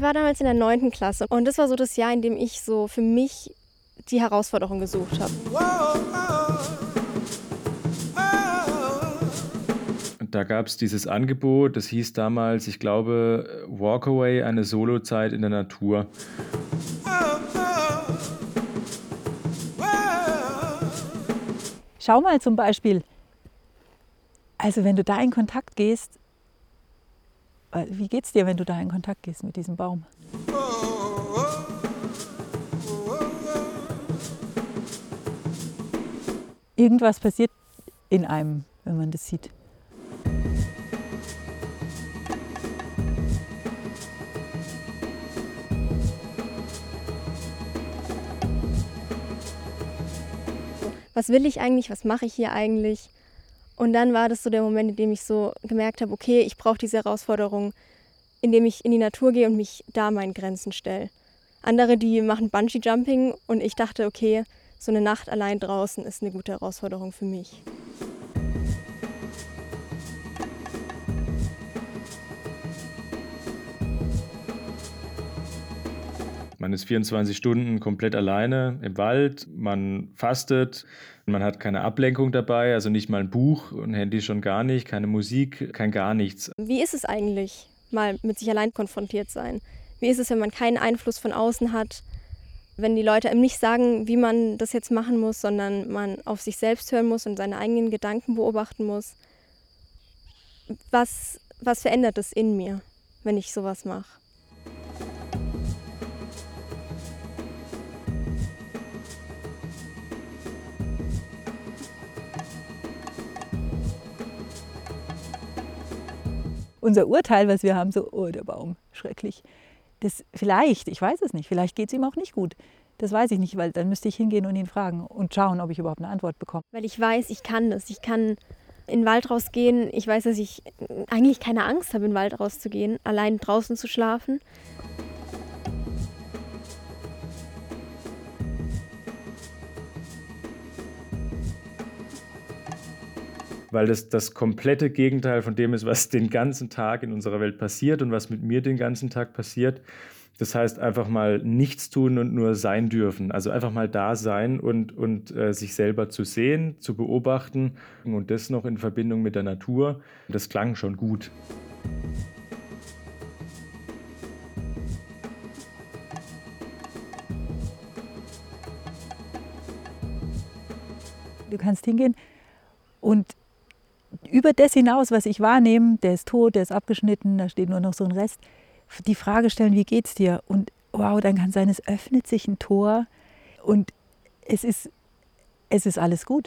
Ich war damals in der 9. Klasse und das war so das Jahr, in dem ich so für mich die Herausforderung gesucht habe. Da gab es dieses Angebot, das hieß damals, ich glaube, Walkaway, eine Solozeit in der Natur. Schau mal zum Beispiel, also wenn du da in Kontakt gehst, wie geht's dir, wenn du da in Kontakt gehst mit diesem Baum? Irgendwas passiert in einem, wenn man das sieht. Was will ich eigentlich, was mache ich hier eigentlich? Und dann war das so der Moment, in dem ich so gemerkt habe, okay, ich brauche diese Herausforderung, indem ich in die Natur gehe und mich da meinen Grenzen stelle. Andere, die machen Bungee-Jumping und ich dachte, okay, so eine Nacht allein draußen ist eine gute Herausforderung für mich. Man ist 24 Stunden komplett alleine im Wald, man fastet, man hat keine Ablenkung dabei, also nicht mal ein Buch und Handy schon gar nicht, keine Musik, kein gar nichts. Wie ist es eigentlich, mal mit sich allein konfrontiert sein? Wie ist es, wenn man keinen Einfluss von außen hat, wenn die Leute einem nicht sagen, wie man das jetzt machen muss, sondern man auf sich selbst hören muss und seine eigenen Gedanken beobachten muss? Was verändert es in mir, wenn ich sowas mache? Unser Urteil, was wir haben, so, oh, der Baum, schrecklich. Das vielleicht, ich weiß es nicht, vielleicht geht es ihm auch nicht gut. Das weiß ich nicht, weil dann müsste ich hingehen und ihn fragen und schauen, ob ich überhaupt eine Antwort bekomme. Weil ich weiß, ich kann das. Ich kann in den Wald rausgehen. Ich weiß, dass ich eigentlich keine Angst habe, in den Wald rauszugehen, allein draußen zu schlafen. Weil das komplette Gegenteil von dem ist, was den ganzen Tag in unserer Welt passiert und was mit mir den ganzen Tag passiert. Das heißt, einfach mal nichts tun und nur sein dürfen. Also einfach mal da sein und sich selber zu sehen, zu beobachten und das noch in Verbindung mit der Natur. Das klang schon gut. Du kannst hingehen und über das hinaus, was ich wahrnehme, der ist tot, der ist abgeschnitten, da steht nur noch so ein Rest, die Frage stellen, wie geht's dir? Und wow, dann kann sein, es öffnet sich ein Tor und es ist alles gut.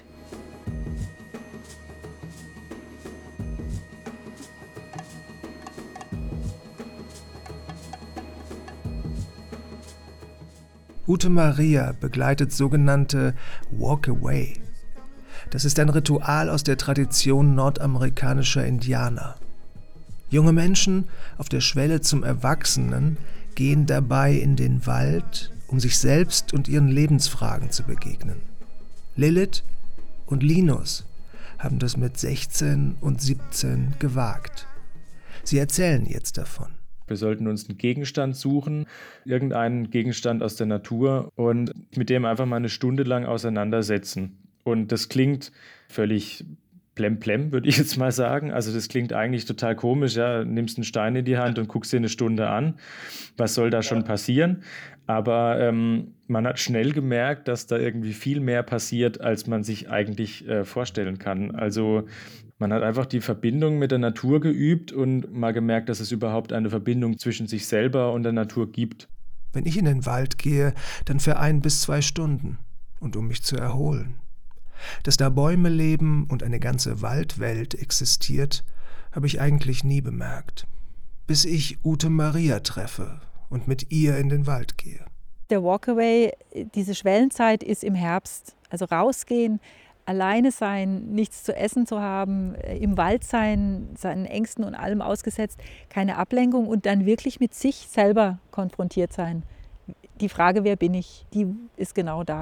Ute Maria begleitet sogenannte Walkaway. Das ist ein Ritual aus der Tradition nordamerikanischer Indianer. Junge Menschen auf der Schwelle zum Erwachsenen gehen dabei in den Wald, um sich selbst und ihren Lebensfragen zu begegnen. Lilith und Linus haben das mit 16 und 17 gewagt. Sie erzählen jetzt davon. Wir sollten uns einen Gegenstand suchen, irgendeinen Gegenstand aus der Natur und mit dem einfach mal eine Stunde lang auseinandersetzen. Und das klingt völlig plemplem, würde ich jetzt mal sagen. Also das klingt eigentlich total komisch. Ja, nimmst einen Stein in die Hand und guckst dir eine Stunde an. Was soll da schon passieren? Aber man hat schnell gemerkt, dass da irgendwie viel mehr passiert, als man sich eigentlich vorstellen kann. Also man hat einfach die Verbindung mit der Natur geübt und mal gemerkt, dass es überhaupt eine Verbindung zwischen sich selber und der Natur gibt. Wenn ich in den Wald gehe, dann für 1 bis 2 Stunden. Und um mich zu erholen. Dass da Bäume leben und eine ganze Waldwelt existiert, habe ich eigentlich nie bemerkt. Bis ich Ute Maria treffe und mit ihr in den Wald gehe. Der Walkaway, diese Schwellenzeit ist im Herbst. Also rausgehen, alleine sein, nichts zu essen zu haben, im Wald sein, seinen Ängsten und allem ausgesetzt, keine Ablenkung und dann wirklich mit sich selber konfrontiert sein. Die Frage, wer bin ich, die ist genau da.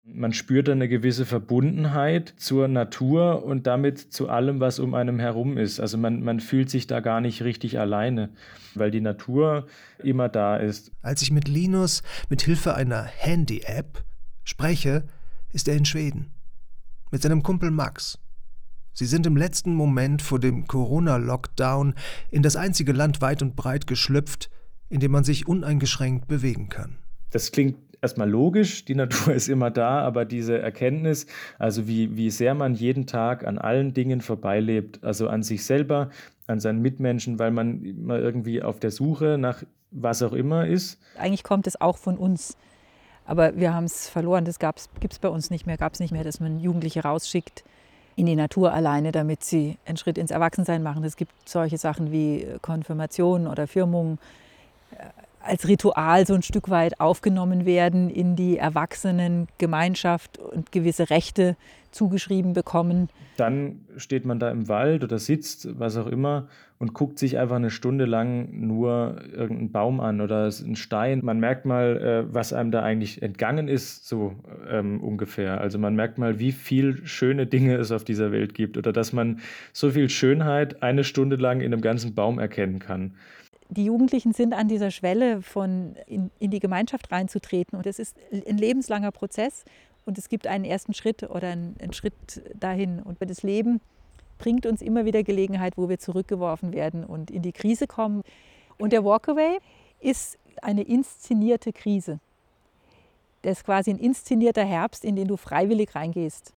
Man spürt eine gewisse Verbundenheit zur Natur und damit zu allem, was um einem herum ist. Also man fühlt sich da gar nicht richtig alleine, weil die Natur immer da ist. Als ich mit Linus mit Hilfe einer Handy-App spreche, ist er in Schweden. Mit seinem Kumpel Max. Sie sind im letzten Moment vor dem Corona-Lockdown in das einzige Land weit und breit geschlüpft, in dem man sich uneingeschränkt bewegen kann. Das klingt erstmal logisch, die Natur ist immer da, aber diese Erkenntnis, also wie sehr man jeden Tag an allen Dingen vorbeilebt, also an sich selber, an seinen Mitmenschen, weil man immer irgendwie auf der Suche nach was auch immer ist. Eigentlich kommt es auch von uns, aber wir haben es verloren. Das gibt es bei uns nicht mehr, gab es nicht mehr, dass man Jugendliche rausschickt in die Natur alleine, damit sie einen Schritt ins Erwachsensein machen. Es gibt solche Sachen wie Konfirmation oder Firmung, als Ritual so ein Stück weit aufgenommen werden in die Erwachsenengemeinschaft und gewisse Rechte zugeschrieben bekommen. Dann steht man da im Wald oder sitzt, was auch immer, und guckt sich einfach eine Stunde lang nur irgendeinen Baum an oder einen Stein. Man merkt mal, was einem da eigentlich entgangen ist, so ungefähr. Also man merkt mal, wie viel schöne Dinge es auf dieser Welt gibt oder dass man so viel Schönheit eine Stunde lang in einem ganzen Baum erkennen kann. Die Jugendlichen sind an dieser Schwelle, in die Gemeinschaft reinzutreten. Und es ist ein lebenslanger Prozess. Und es gibt einen ersten Schritt oder einen Schritt dahin. Und das Leben bringt uns immer wieder Gelegenheit, wo wir zurückgeworfen werden und in die Krise kommen. Und der Walkaway ist eine inszenierte Krise. Das ist quasi ein inszenierter Herbst, in den du freiwillig reingehst.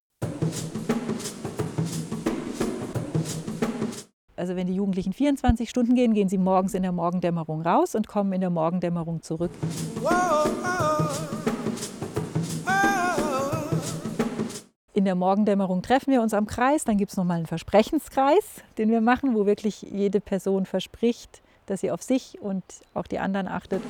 Also wenn die Jugendlichen 24 Stunden gehen, gehen sie morgens in der Morgendämmerung raus und kommen in der Morgendämmerung zurück. In der Morgendämmerung treffen wir uns am Kreis, dann gibt es nochmal einen Versprechenskreis, den wir machen, wo wirklich jede Person verspricht, dass sie auf sich und auch die anderen achtet.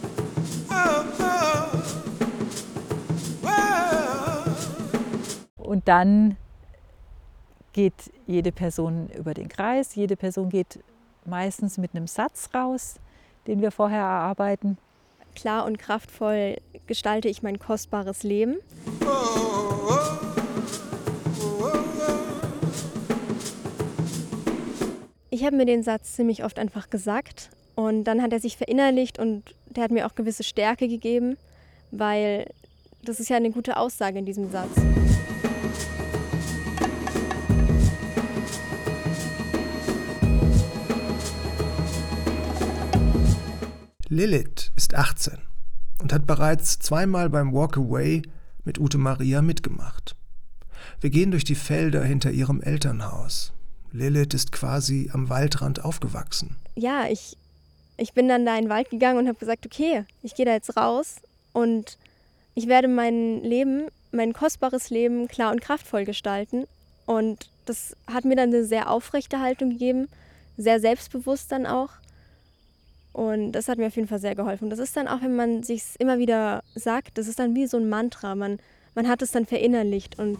Und dann geht jede Person über den Kreis. Jede Person geht meistens mit einem Satz raus, den wir vorher erarbeiten. Klar und kraftvoll gestalte ich mein kostbares Leben. Ich habe mir den Satz ziemlich oft einfach gesagt und dann hat er sich verinnerlicht und der hat mir auch gewisse Stärke gegeben, weil das ist ja eine gute Aussage in diesem Satz. Lilith ist 18 und hat bereits zweimal beim Walkaway mit Ute Maria mitgemacht. Wir gehen durch die Felder hinter ihrem Elternhaus. Lilith ist quasi am Waldrand aufgewachsen. Ja, ich bin dann da in den Wald gegangen und habe gesagt, okay, ich gehe da jetzt raus und ich werde mein kostbares Leben klar und kraftvoll gestalten. Und das hat mir dann eine sehr aufrechte Haltung gegeben, sehr selbstbewusst dann auch. Und das hat mir auf jeden Fall sehr geholfen. Und das ist dann auch, wenn man sich es immer wieder sagt, das ist dann wie so ein Mantra. Man hat es dann verinnerlicht. Und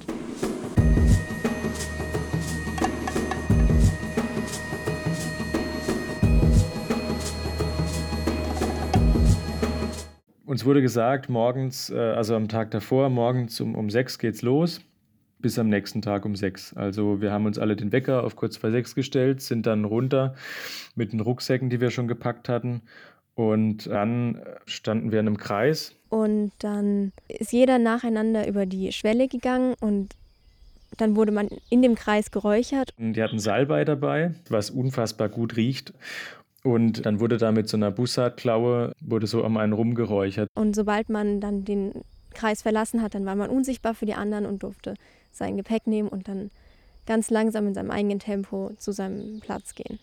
uns wurde gesagt, morgens, also am Tag davor, morgens um 6 geht's los, bis am nächsten Tag um 6. Also wir haben uns alle den Wecker auf kurz vor 6 gestellt, sind dann runter mit den Rucksäcken, die wir schon gepackt hatten. Und dann standen wir in einem Kreis. Und dann ist jeder nacheinander über die Schwelle gegangen und dann wurde man in dem Kreis geräuchert. Und die hatten Salbei dabei, was unfassbar gut riecht. Und dann wurde da mit so einer Bussardklaue, wurde so um einen rumgeräuchert. Und sobald man dann den Kreis verlassen hat, dann war man unsichtbar für die anderen und durfte sein Gepäck nehmen und dann ganz langsam in seinem eigenen Tempo zu seinem Platz gehen.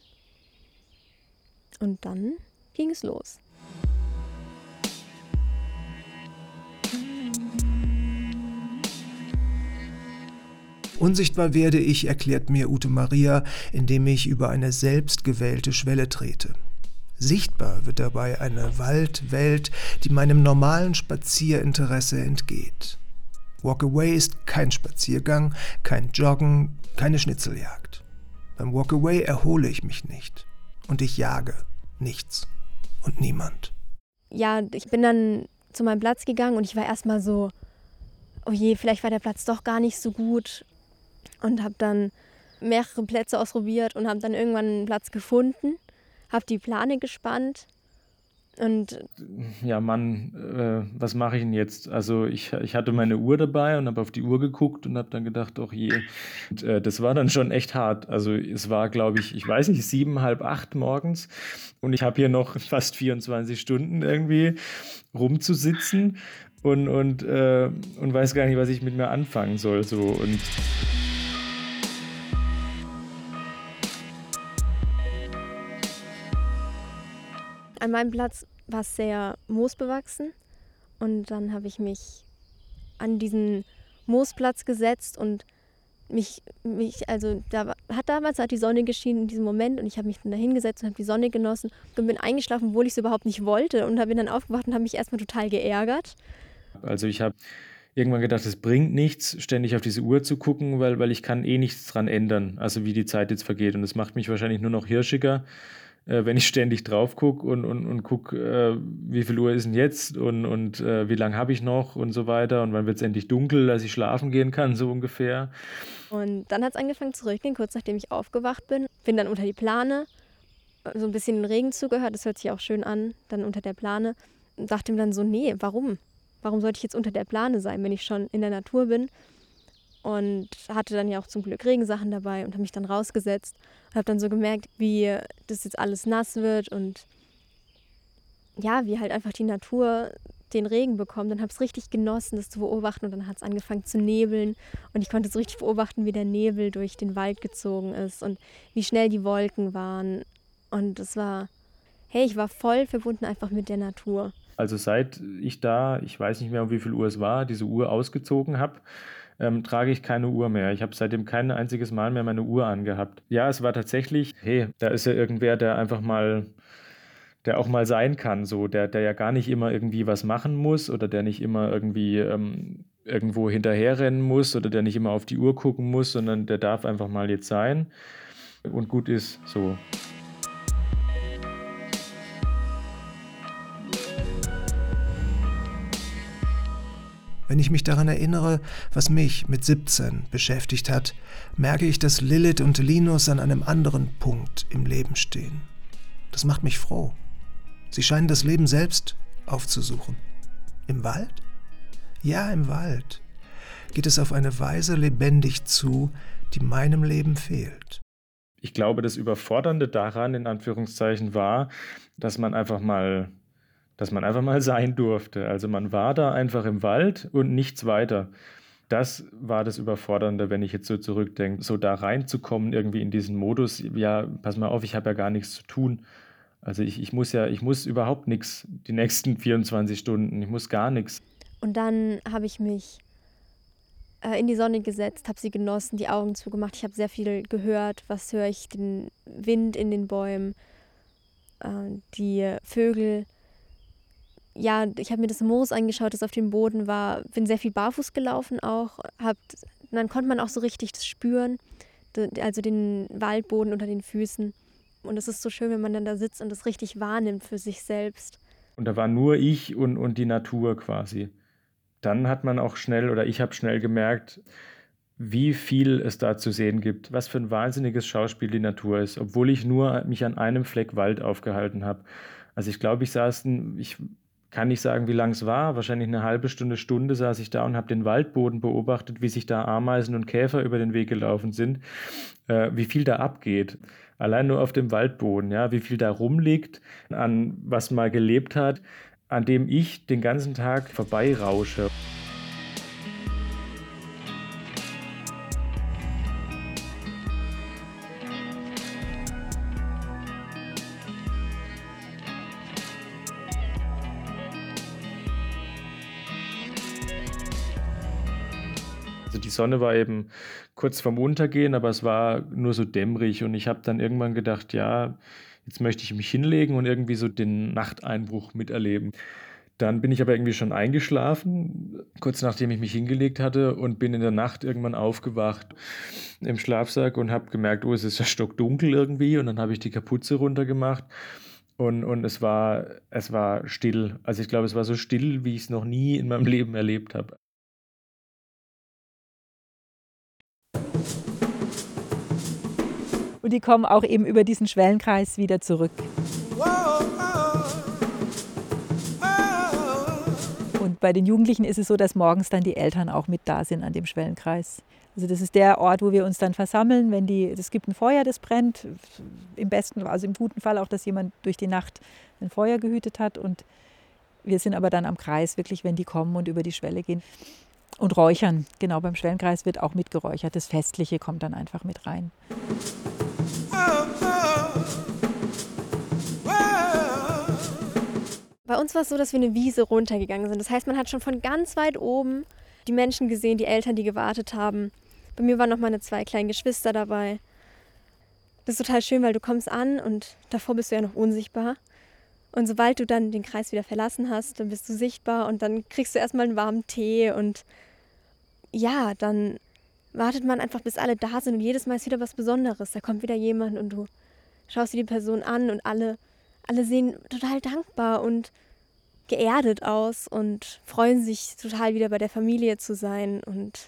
Und dann ging es los. Unsichtbar werde ich, erklärt mir Ute Maria, indem ich über eine selbstgewählte Schwelle trete. Sichtbar wird dabei eine Waldwelt, die meinem normalen Spazierinteresse entgeht. Walkaway ist kein Spaziergang, kein Joggen, keine Schnitzeljagd. Beim Walkaway erhole ich mich nicht. Und ich jage nichts und niemand. Ja, ich bin dann zu meinem Platz gegangen und ich war erstmal so oh je, vielleicht war der Platz doch gar nicht so gut und habe dann mehrere Plätze ausprobiert und habe dann irgendwann einen Platz gefunden, habe die Plane gespannt und Ja, Mann, was mache ich denn jetzt? Also ich hatte meine Uhr dabei und habe auf die Uhr geguckt und habe dann gedacht, oh je. Und, das war dann schon echt hart. Also es war, glaube ich weiß nicht, 7, halb 8 morgens und ich habe hier noch fast 24 Stunden irgendwie rumzusitzen und weiß gar nicht, was ich mit mir anfangen soll. So. Und an meinem Platz war es sehr moosbewachsen und dann habe ich mich an diesen Moosplatz gesetzt und damals hat die Sonne geschienen in diesem Moment und ich habe mich dann da hingesetzt und habe die Sonne genossen und bin eingeschlafen, obwohl ich es überhaupt nicht wollte und bin dann aufgewacht und habe mich erstmal total geärgert. also ich habe irgendwann gedacht, es bringt nichts, ständig auf diese Uhr zu gucken, weil ich kann eh nichts dran ändern, also wie die Zeit jetzt vergeht. Und es macht mich wahrscheinlich nur noch hirschiger, wenn ich ständig drauf gucke und gucke, wie viel Uhr ist denn jetzt und wie lange habe ich noch und so weiter und wann wird es endlich dunkel, dass ich schlafen gehen kann, so ungefähr. Und dann hat es angefangen zu regnen, kurz nachdem ich aufgewacht bin. Bin dann unter die Plane, so ein bisschen den Regen zugehört, das hört sich auch schön an, dann unter der Plane. Und dachte mir dann so, nee, warum? Warum sollte ich jetzt unter der Plane sein, wenn ich schon in der Natur bin? Und hatte dann ja auch zum Glück Regensachen dabei und habe mich dann rausgesetzt und habe dann so gemerkt, wie das jetzt alles nass wird und ja, wie halt einfach die Natur den Regen bekommt. Dann habe ich es richtig genossen, das zu beobachten und dann hat es angefangen zu nebeln und ich konnte so richtig beobachten, wie der Nebel durch den Wald gezogen ist und wie schnell die Wolken waren. Und es war, hey, ich war voll verbunden einfach mit der Natur. Also seit ich da, ich weiß nicht mehr, um wie viel Uhr es war, diese Uhr ausgezogen habe, trage ich keine Uhr mehr. Ich habe seitdem kein einziges Mal mehr meine Uhr angehabt. Ja, es war tatsächlich, hey, da ist ja irgendwer, der auch mal sein kann, so, der ja gar nicht immer irgendwie was machen muss oder der nicht immer irgendwie irgendwo hinterherrennen muss oder der nicht immer auf die Uhr gucken muss, sondern der darf einfach mal jetzt sein und gut ist, so. Wenn ich mich daran erinnere, was mich mit 17 beschäftigt hat, merke ich, dass Lilith und Linus an einem anderen Punkt im Leben stehen. Das macht mich froh. Sie scheinen das Leben selbst aufzusuchen. Im Wald? Ja, im Wald geht es auf eine Weise lebendig zu, die meinem Leben fehlt. Ich glaube, das Überfordernde daran, in Anführungszeichen, war, dass man einfach mal sein durfte. Also man war da einfach im Wald und nichts weiter. Das war das Überfordernde, wenn ich jetzt so zurückdenke, so da reinzukommen irgendwie in diesen Modus, ja, pass mal auf, ich habe ja gar nichts zu tun. Also ich muss überhaupt nichts die nächsten 24 Stunden, ich muss gar nichts. Und dann habe ich mich in die Sonne gesetzt, habe sie genossen, die Augen zugemacht. Ich habe sehr viel gehört. Was höre ich? Den Wind in den Bäumen, die Vögel. Ja, ich habe mir das Moos angeschaut, das auf dem Boden war. Bin sehr viel barfuß gelaufen auch. Dann konnte man auch so richtig das spüren, also den Waldboden unter den Füßen. Und es ist so schön, wenn man dann da sitzt und das richtig wahrnimmt für sich selbst. Und da war nur ich und die Natur quasi. Dann hat man auch schnell, oder ich habe schnell gemerkt, wie viel es da zu sehen gibt, was für ein wahnsinniges Schauspiel die Natur ist, obwohl ich nur mich an einem Fleck Wald aufgehalten habe. Also ich glaube, ich kann nicht sagen, wie lang es war, wahrscheinlich eine halbe Stunde saß ich da und habe den Waldboden beobachtet, wie sich da Ameisen und Käfer über den Weg gelaufen sind, wie viel da abgeht. Allein nur auf dem Waldboden, ja, wie viel da rumliegt, an was mal gelebt hat, an dem ich den ganzen Tag vorbeirausche. Also die Sonne war eben kurz vorm Untergehen, aber es war nur so dämmerig und ich habe dann irgendwann gedacht, ja, jetzt möchte ich mich hinlegen und irgendwie so den Nachteinbruch miterleben. Dann bin ich aber irgendwie schon eingeschlafen, kurz nachdem ich mich hingelegt hatte und bin in der Nacht irgendwann aufgewacht im Schlafsack und habe gemerkt, oh, es ist ja stockdunkel irgendwie und dann habe ich die Kapuze runtergemacht und es war still. Also ich glaube, es war so still, wie ich es noch nie in meinem Leben erlebt habe. Und die kommen auch eben über diesen Schwellenkreis wieder zurück. Und bei den Jugendlichen ist es so, dass morgens dann die Eltern auch mit da sind an dem Schwellenkreis. Also das ist der Ort, wo wir uns dann versammeln, es gibt ein Feuer, das brennt. Im besten, also im guten Fall auch, dass jemand durch die Nacht ein Feuer gehütet hat. Und wir sind aber dann am Kreis, wirklich, wenn die kommen und über die Schwelle gehen. Und räuchern, genau, beim Schwellenkreis wird auch mitgeräuchert. Das Festliche kommt dann einfach mit rein. Bei uns war es so, dass wir eine Wiese runtergegangen sind. Das heißt, man hat schon von ganz weit oben die Menschen gesehen, die Eltern, die gewartet haben. Bei mir waren noch meine 2 kleinen Geschwister dabei. Das ist total schön, weil du kommst an und davor bist du ja noch unsichtbar. Und sobald du dann den Kreis wieder verlassen hast, dann bist du sichtbar und dann kriegst du erstmal einen warmen Tee und ja, dann wartet man einfach, bis alle da sind und jedes Mal ist wieder was Besonderes. Da kommt wieder jemand und du schaust dir die Person an und alle sehen total dankbar und geerdet aus und freuen sich total wieder bei der Familie zu sein. Und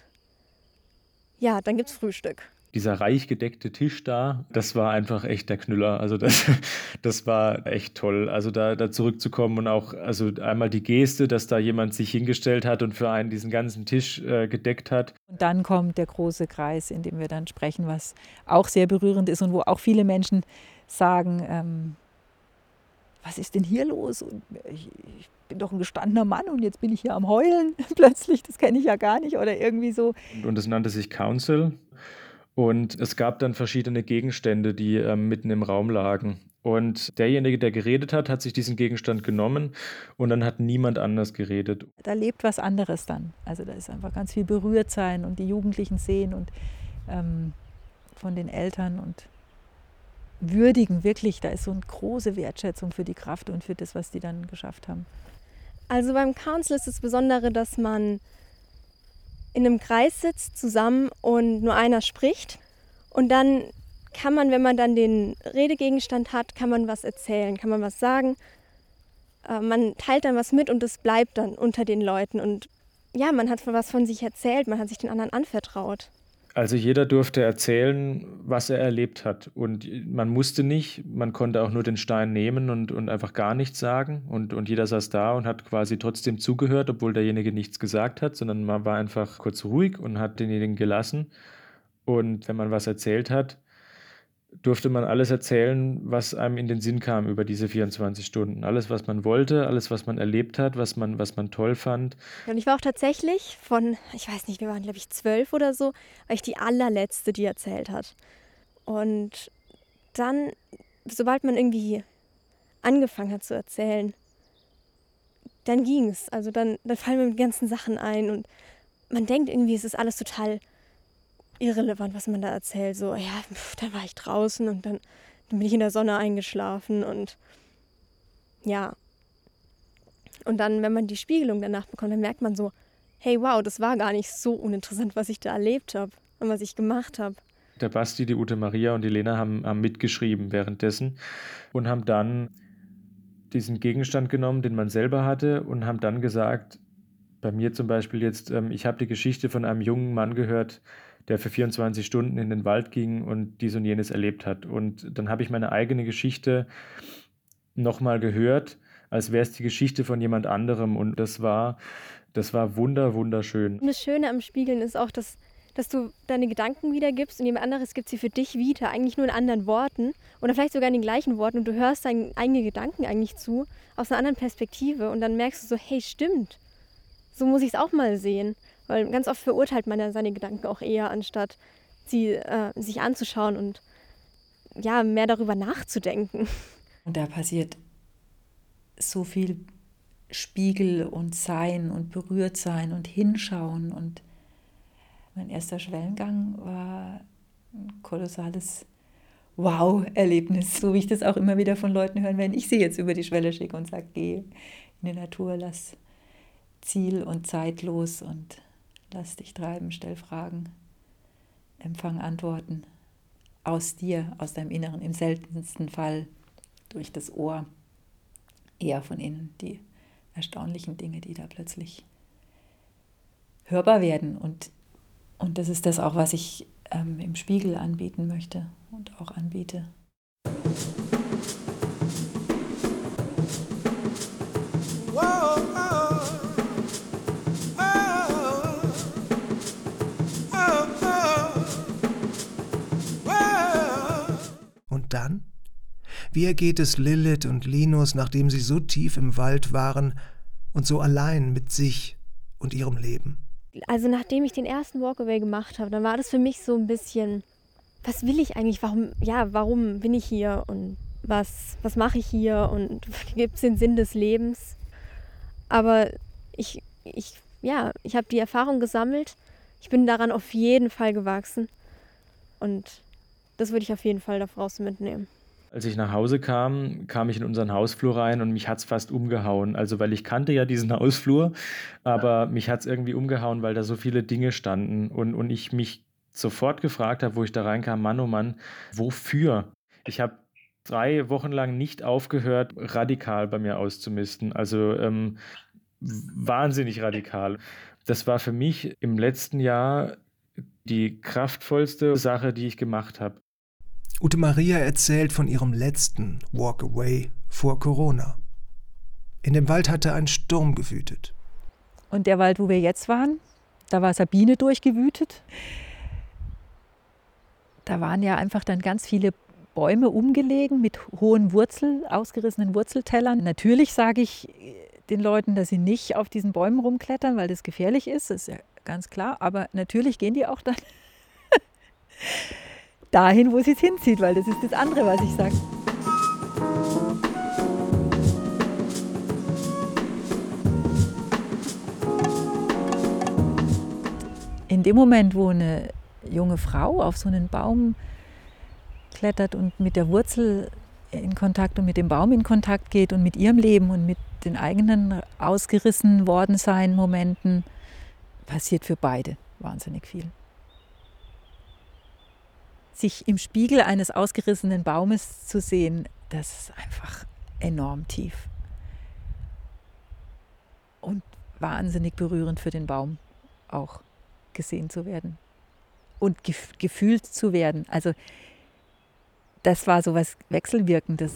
ja, dann gibt's Frühstück. Dieser reich gedeckte Tisch da, das war einfach echt der Knüller. Also das war echt toll. Also da zurückzukommen und auch, also einmal die Geste, dass da jemand sich hingestellt hat und für einen diesen ganzen Tisch gedeckt hat. Und dann kommt der große Kreis, in dem wir dann sprechen, was auch sehr berührend ist und wo auch viele Menschen sagen, was ist denn hier los? Und ich bin doch ein gestandener Mann und jetzt bin ich hier am Heulen plötzlich, das kenne ich ja gar nicht oder irgendwie so. Und es nannte sich Council. Und es gab dann verschiedene Gegenstände, die mitten im Raum lagen. Und derjenige, der geredet hat, hat sich diesen Gegenstand genommen und dann hat niemand anders geredet. Da lebt was anderes dann. Also da ist einfach ganz viel Berührtsein und die Jugendlichen sehen und von den Eltern und würdigen wirklich. Da ist so eine große Wertschätzung für die Kraft und für das, was die dann geschafft haben. Also beim Council ist das Besondere, dass man in einem Kreis sitzt zusammen und nur einer spricht. Und dann kann man, wenn man dann den Redegegenstand hat, kann man was erzählen, kann man was sagen. Man teilt dann was mit und es bleibt dann unter den Leuten. Und ja, man hat was von sich erzählt, man hat sich den anderen anvertraut. Also jeder durfte erzählen, was er erlebt hat. Und man musste nicht, man konnte auch nur den Stein nehmen und einfach gar nichts sagen. Und jeder saß da und hat quasi trotzdem zugehört, obwohl derjenige nichts gesagt hat, sondern man war einfach kurz ruhig und hat denjenigen gelassen. Und wenn man was erzählt hat, durfte man alles erzählen, was einem in den Sinn kam über diese 24 Stunden. Alles, was man wollte, alles, was man erlebt hat, was man toll fand. Und ich war auch tatsächlich ich weiß nicht, wir waren glaube ich 12 oder so, war ich die allerletzte, die erzählt hat. Und dann, sobald man irgendwie angefangen hat zu erzählen, dann ging's. Also dann fallen mir die ganzen Sachen ein und man denkt irgendwie, es ist alles total irrelevant, was man da erzählt. So, ja, dann war ich draußen und dann bin ich in der Sonne eingeschlafen und ja. Und dann, wenn man die Spiegelung danach bekommt, dann merkt man so, hey, wow, das war gar nicht so uninteressant, was ich da erlebt habe und was ich gemacht habe. Der Basti, die Ute Maria und die Lena haben mitgeschrieben währenddessen und haben dann diesen Gegenstand genommen, den man selber hatte und haben dann gesagt, bei mir zum Beispiel jetzt, ich habe die Geschichte von einem jungen Mann gehört, der für 24 Stunden in den Wald ging und dies und jenes erlebt hat. Und dann habe ich meine eigene Geschichte nochmal gehört, als wäre es die Geschichte von jemand anderem. Und das war wunderschön. Und das Schöne am Spiegeln ist auch, dass du deine Gedanken wiedergibst und jemand anderes gibt sie für dich wieder, eigentlich nur in anderen Worten oder vielleicht sogar in den gleichen Worten und du hörst deinen eigenen Gedanken eigentlich zu, aus einer anderen Perspektive und dann merkst du so, hey, stimmt, so muss ich es auch mal sehen. Weil ganz oft verurteilt man ja seine Gedanken auch eher, anstatt sie sich anzuschauen und ja, mehr darüber nachzudenken. Und da passiert so viel Spiegel und Sein und Berührtsein und Hinschauen. Und mein erster Schwellengang war ein kolossales Wow-Erlebnis. So wie ich das auch immer wieder von Leuten hören, wenn ich sie jetzt über die Schwelle schicke und sage, geh in die Natur, lass Ziel und Zeit los und lass dich treiben, stell Fragen, empfang Antworten aus dir, aus deinem Inneren, im seltensten Fall durch das Ohr, eher von innen, die erstaunlichen Dinge, die da plötzlich hörbar werden. Und das ist das auch, was ich im Spiegel anbieten möchte. und auch anbiete. Und dann? Wie ergeht es Lilith und Linus, nachdem sie so tief im Wald waren und so allein mit sich und ihrem Leben? Also nachdem ich den ersten Walkaway gemacht habe, dann war das für mich so ein bisschen, was will ich eigentlich, warum bin ich hier und was mache ich hier und gibt es den Sinn des Lebens? Aber ich habe die Erfahrung gesammelt, ich bin daran auf jeden Fall gewachsen und das würde ich auf jeden Fall daraus mitnehmen. Als ich nach Hause kam, kam ich in unseren Hausflur rein und mich hat es fast umgehauen. Also weil ich kannte ja diesen Hausflur, aber mich hat es irgendwie umgehauen, weil da so viele Dinge standen und ich mich sofort gefragt habe, wo ich da reinkam, Mann, oh Mann, wofür? Ich habe 3 Wochen lang nicht aufgehört, radikal bei mir auszumisten. Also wahnsinnig radikal. Das war für mich im letzten Jahr die kraftvollste Sache, die ich gemacht habe. Ute Maria erzählt von ihrem letzten Walkaway vor Corona. In dem Wald hatte ein Sturm gewütet. Und der Wald, wo wir jetzt waren, da war Sabine durchgewütet. Da waren ja einfach dann ganz viele Bäume umgelegen mit hohen ausgerissenen Wurzeltellern. Natürlich sage ich den Leuten, dass sie nicht auf diesen Bäumen rumklettern, weil das gefährlich ist, das ist ja ganz klar. Aber natürlich gehen die auch dann dahin, wo sie es hinzieht, weil das ist das andere, was ich sage. In dem Moment, wo eine junge Frau auf so einen Baum klettert und mit der Wurzel in Kontakt und mit dem Baum in Kontakt geht und mit ihrem Leben und mit den eigenen ausgerissen worden sein Momenten, passiert für beide wahnsinnig viel. Sich im Spiegel eines ausgerissenen Baumes zu sehen, das ist einfach enorm tief. Und wahnsinnig berührend für den Baum auch gesehen zu werden und gefühlt zu werden. Also das war so was Wechselwirkendes.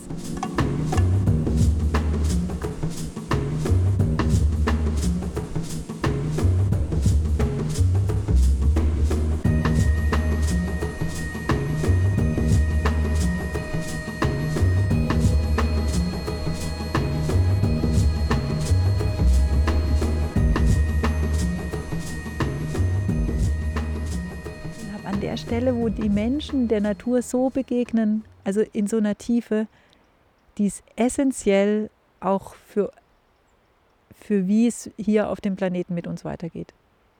An der Stelle, wo die Menschen der Natur so begegnen, also in so einer Tiefe, die ist essentiell auch für wie es hier auf dem Planeten mit uns weitergeht.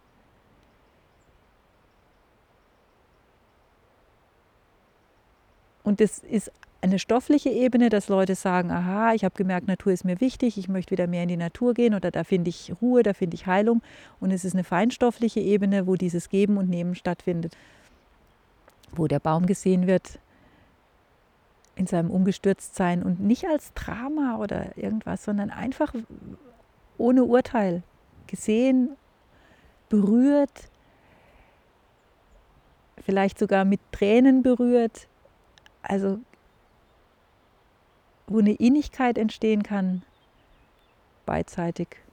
Und das ist eine stoffliche Ebene, dass Leute sagen, aha, ich habe gemerkt, Natur ist mir wichtig, ich möchte wieder mehr in die Natur gehen oder da finde ich Ruhe, da finde ich Heilung. Und es ist eine feinstoffliche Ebene, wo dieses Geben und Nehmen stattfindet, wo der Baum gesehen wird in seinem Umgestürztsein und nicht als Drama oder irgendwas, sondern einfach ohne Urteil gesehen, berührt, vielleicht sogar mit Tränen berührt, also wo eine Innigkeit entstehen kann, beidseitig.